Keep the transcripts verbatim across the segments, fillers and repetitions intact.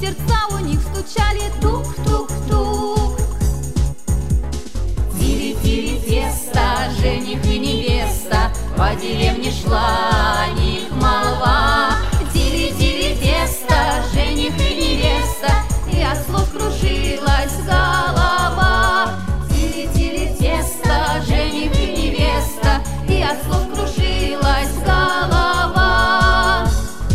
сердца у них стучали тук-тук-тук. Тили-тили тесто, жених и невеста, по деревне шла о них молва. Тили-тили тесто, жених и невеста, и от слов кружилась голова. Тили-тили тесто, жених и невеста, и от слов кружилась голова.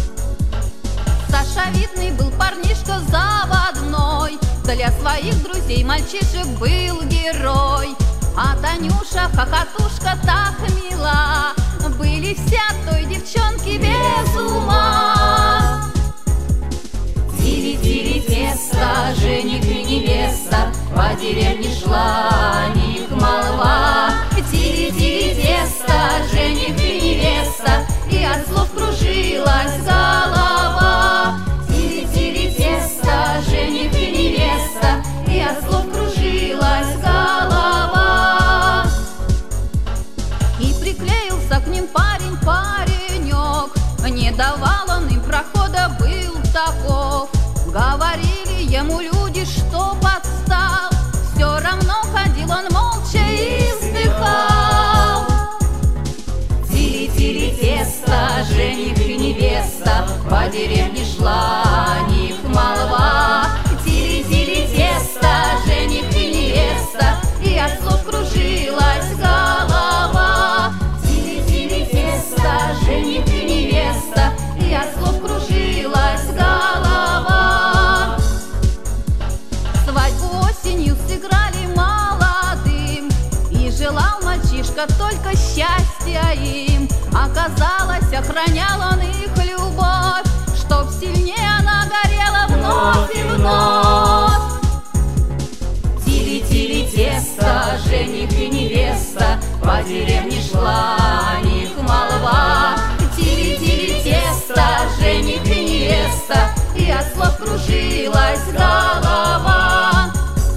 Саша видный был парнишка заводной, для своих друзей мальчишек был герой. А Танюша, хохотушка, так мила, были все от той девчонки без ума. Тили-тили тесто, жених и невеста, по деревне шла о них молва. Тили-тили тесто, жених и невеста, и от слов кружилась голова. Тили-тили тесто, жених и невеста, и от слов кружилась голова. И приклеился к ним парень, паренек, не давал он им прохода, был таков. Говорили ему люди, что подстал, все равно ходил он молча и вздыхал. Тили-тили тесто, жених и невеста, по деревне шла о них молва. Тили-тили тесто, жених и невеста, и от слов кружилась голова. Тили-тили тесто, жених и невеста, и от слов кружилась голова. Свадьбу осенью сыграли молодым, и желал мальчишка только счастья им. Оказалось, охранял он их любовь, чтоб сильнее она горела вновь и вновь. Тили-тили тесто, жених и невеста, по деревне шла о них молва. Тили-тили тесто, жених и невеста, и от слов кружилась голова.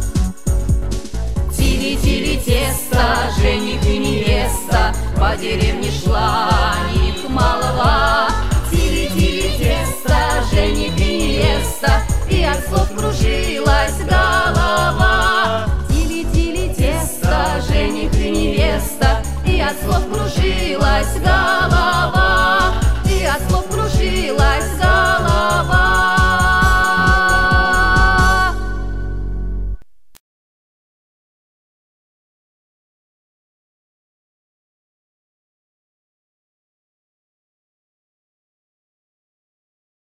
Тили-тили тесто, жених и невеста, по деревне шла о них молва. Тили-тили тесто, жених и невеста, и от слов кружилась голова. Тили-тили тесто, жених и невеста, и от слов кружилась голова. И от слов кружилась голова.